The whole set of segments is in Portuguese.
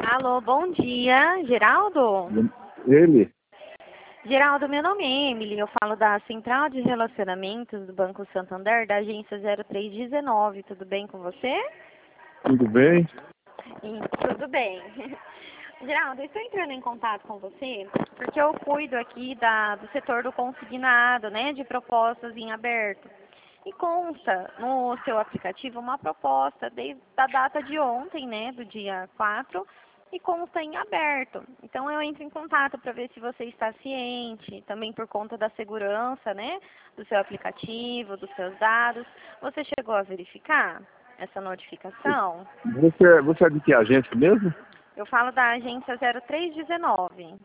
Alô, bom dia, Geraldo? Ele? Geraldo, meu nome é Emily, eu falo da Central de Relacionamentos do Banco Santander, da agência 0319, tudo bem com você? Tudo bem? Tudo bem. Geraldo, eu estou entrando em contato com você porque eu cuido aqui do setor do consignado, né, de propostas em aberto. E consta no seu aplicativo uma proposta desde a data de ontem, né, do dia 4, e consta em aberto. Então eu entro em contato para ver se você está ciente, também por conta da segurança, né, do seu aplicativo, dos seus dados. Você chegou a verificar essa notificação? Você é de que agência mesmo? Eu falo da agência 0319.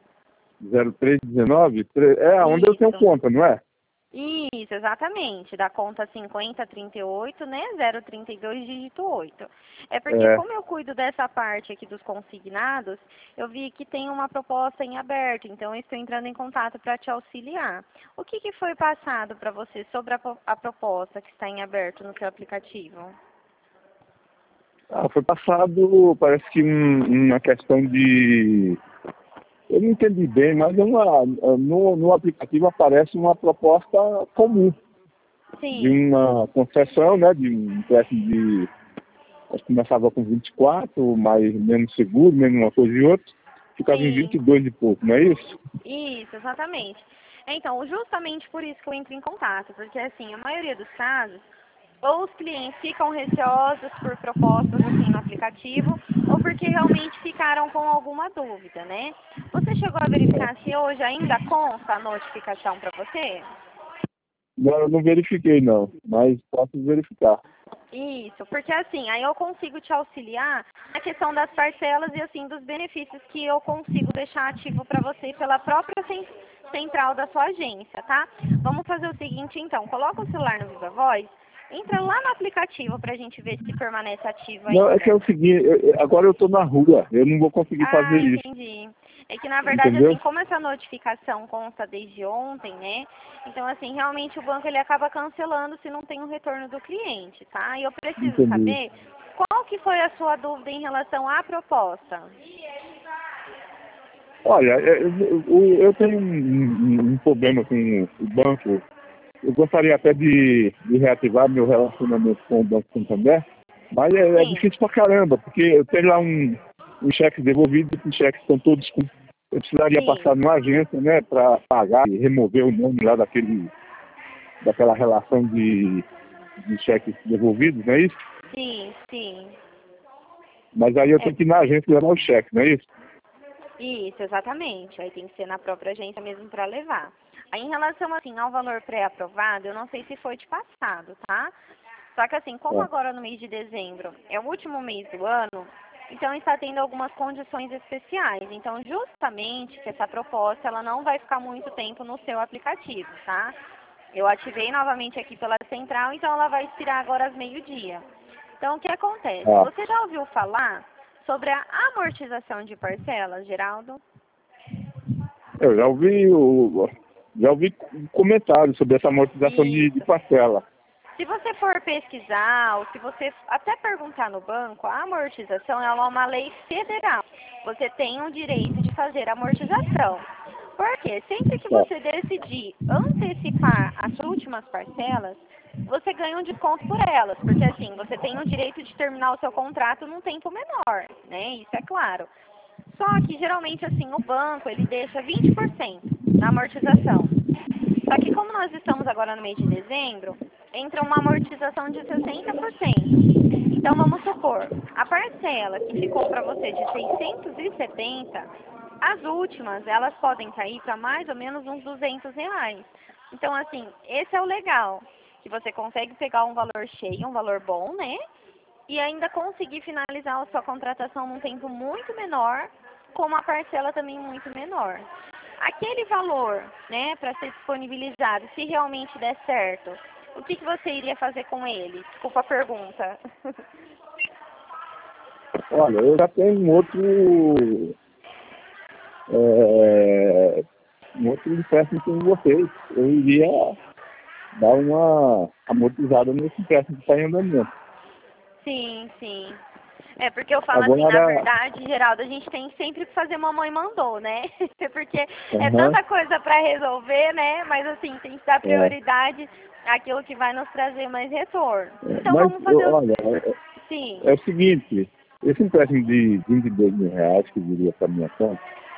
0319? É onde eu tenho Isso. conta, não é? Isso, exatamente, da conta 5038, né, 032, dígito 8. É porque É. como eu cuido dessa parte aqui dos consignados, eu vi que tem uma proposta em aberto, então eu estou entrando em contato para te auxiliar. O que foi passado para você sobre a proposta que está em aberto no seu aplicativo? Foi passado, parece que uma questão de... Eu não entendi bem, mas no aplicativo aparece uma proposta comum de Sim, uma concessão, né, de um empréstimo de... Acho que começava com 24, mais menos seguro, menos uma coisa e outra, ficava em sim. 22 e pouco, não é isso? Isso, exatamente. Então, justamente por isso que eu entro em contato, porque assim, a maioria dos casos, ou os clientes ficam receosos por propostas assim no aplicativo, ou porque realmente ficaram com alguma dúvida, né? Você chegou a verificar se hoje ainda consta a notificação para você? Não, eu não verifiquei não, mas posso verificar. Isso, porque assim, aí eu consigo te auxiliar na questão das parcelas e assim dos benefícios que eu consigo deixar ativo para você pela própria central da sua agência, tá? Vamos fazer o seguinte então, coloca o celular no Viva Voz, entra lá no aplicativo pra gente ver se permanece ativo Não, é que é ainda. o seguinte, agora eu estou na rua, eu não vou conseguir fazer Ah, isso, entendi. É que na verdade, entendeu? assim, como essa notificação consta desde ontem, né? Então, assim, realmente o banco ele acaba cancelando se não tem o retorno do cliente, tá? E eu preciso Entendi. saber qual que foi a sua dúvida em relação à proposta. Olha, eu tenho um problema com o banco. Eu gostaria até de reativar meu relacionamento com o Banco Santander, mas é Sim, difícil pra caramba, porque eu tenho lá um cheque devolvido, esses cheques estão todos com... Eu precisaria sim, passar numa agência, né, para pagar e remover o nome lá daquela relação de cheques devolvidos, não é isso? sim, sim. Mas aí eu É, tenho que ir na agência levar o cheque, não é isso? isso, exatamente. Aí tem que ser na própria agência mesmo para levar. Aí em relação, assim, ao valor pré-aprovado, eu não sei se foi de passado, tá? Só que assim, como É, agora no mês de dezembro é o último mês do ano, então está tendo algumas condições especiais. Então, justamente que essa proposta ela não vai ficar muito tempo no seu aplicativo, tá? Eu ativei novamente aqui pela central, então ela vai expirar agora às meio-dia. Então, o que acontece? ah, Você já ouviu falar sobre a amortização de parcelas, Geraldo? eu já ouvi comentários sobre essa amortização de Isso. parcela. Se você for pesquisar, ou se você até perguntar no banco, a amortização ela é uma lei federal. Você tem o direito de fazer amortização. Porque sempre que Tá, você decidir antecipar as últimas parcelas, você ganha um desconto por elas. Porque assim, você tem o direito de terminar o seu contrato num tempo menor, né? Isso é claro. Só que geralmente assim, o banco ele deixa 20% na amortização. Só que como nós estamos agora no mês de dezembro, entra uma amortização de 60%. Então vamos supor, a parcela que ficou para você de 670, as últimas elas podem cair para mais ou menos uns R$ 200. Então assim, esse é o legal, que você consegue pegar um valor cheio, um valor bom, né? E ainda conseguir finalizar a sua contratação num tempo muito menor, com uma parcela também muito menor. Aquele valor, né, para ser disponibilizado, se realmente der certo, o que você iria fazer com ele? Desculpa a pergunta. olha, eu já tenho é, um outro empréstimo com vocês. Eu iria dar uma amortizada nesse empréstimo que está em andamento. Sim, sim. É porque eu falo assim, na Agora, verdade, Geraldo, a gente tem sempre que fazer mamãe mandou, né? Porque é aham, tanta coisa para resolver, né? Mas assim, tem que dar é, prioridade àquilo que vai nos trazer mais retorno. Então mas, vamos fazer o... olha, Sim. é o seguinte, esse empréstimo de R$ 22.000 que viria para minha conta,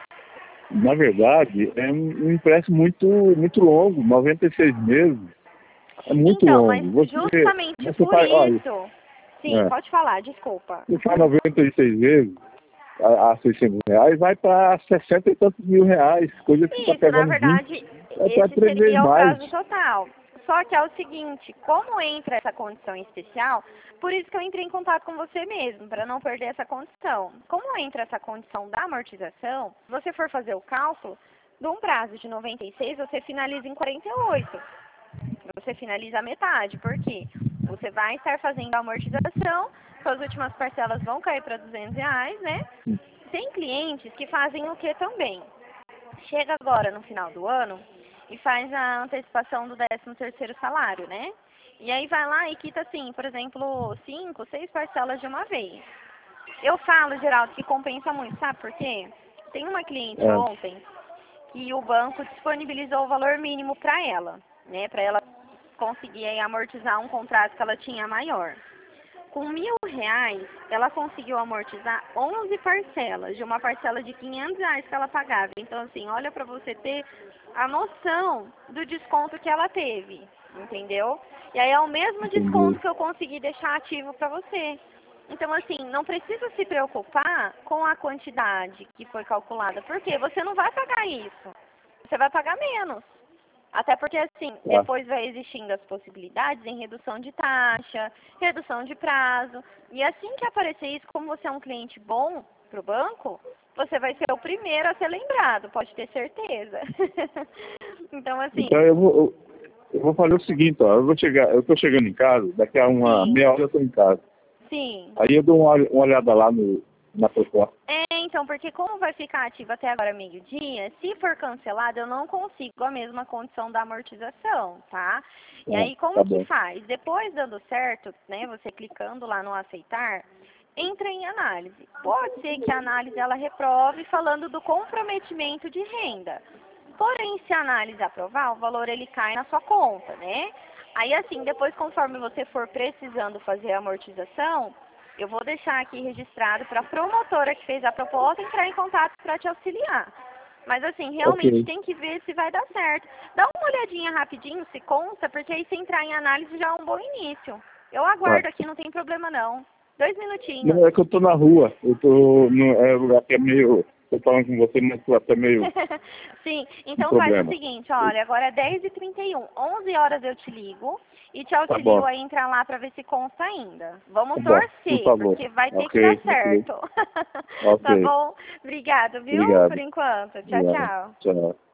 na verdade, é um empréstimo muito longo, 96 meses, é muito Então, mas longo. justamente Você por faz, olha, isso... Sim, pode falar, desculpa. você faz 96 vezes a R$ 600, vai para 60 e tantos mil reais, coisa que está Isso, na pegando 20, verdade, é para esse 3 vezes seria o mais. prazo total. Só que é o seguinte, como entra essa condição especial, por isso que eu entrei em contato com você mesmo, para não perder essa condição. Como entra essa condição da amortização, se você for fazer o cálculo, de um prazo de 96, você finaliza em 48. Você finaliza a metade, por quê? Você vai estar fazendo a amortização, suas últimas parcelas vão cair para R$ 200, né? Tem clientes que fazem o que também? Chega agora no final do ano e faz a antecipação do 13º salário, né? E aí vai lá e quita assim, por exemplo, 5, 6 parcelas de uma vez. Eu falo, Geraldo, que compensa muito, sabe por quê? Tem uma cliente É, ontem que o banco disponibilizou o valor mínimo para ela, né? Para ela conseguir aí amortizar um contrato que ela tinha maior. Com R$ 1.000, ela conseguiu amortizar 11 parcelas, de uma parcela de R$ 500 que ela pagava. Então, assim, olha para você ter a noção do desconto que ela teve, entendeu? E aí é o mesmo entendi. desconto que eu consegui deixar ativo para você. Então, assim, não precisa se preocupar com a quantidade que foi calculada, porque você não vai pagar isso, você vai pagar menos. Até porque, assim, Tá. depois vai existindo as possibilidades em redução de taxa, redução de prazo. E assim que aparecer isso, como você é um cliente bom para o banco, você vai ser o primeiro a ser lembrado, pode ter certeza. Então, assim, Então eu vou fazer o seguinte, ó, eu estou chegando em casa, daqui a uma sim, meia hora eu estou em casa. sim. Aí eu dou uma olhada lá na proposta. Então, porque como vai ficar ativo até agora meio-dia, se for cancelado, eu não consigo a mesma condição da amortização, tá? E aí, Tá como que bom. faz? Depois dando certo, né, você clicando lá no aceitar, entra em análise. Pode ser que a análise ela reprove falando do comprometimento de renda. Porém, se a análise aprovar, o valor ele cai na sua conta, né? Aí, assim, depois, conforme você for precisando fazer a amortização, eu vou deixar aqui registrado para a promotora que fez a proposta entrar em contato para te auxiliar. Mas assim, realmente Ok. tem que ver se vai dar certo. Dá uma olhadinha rapidinho, se consta, porque aí se entrar em análise já é um bom início. Eu Tá. aguardo aqui, não tem problema não. 2 minutinhos. Não, é que eu tô na rua. Eu tô no lugar que é meio. Tô falando com você, mas tô até meio Sim, com então faz o problema. seguinte, olha, agora é 10h31, 11 horas eu te ligo e te Tá auxilio bom, a entrar lá para ver se consta ainda. tá Vamos bom, por torcer, favor. porque vai ter que dar Ok, ok, certo. Tá ok. bom? Obrigada, viu? Por Obrigado. enquanto. Tchau, Obrigado. tchau. Tchau.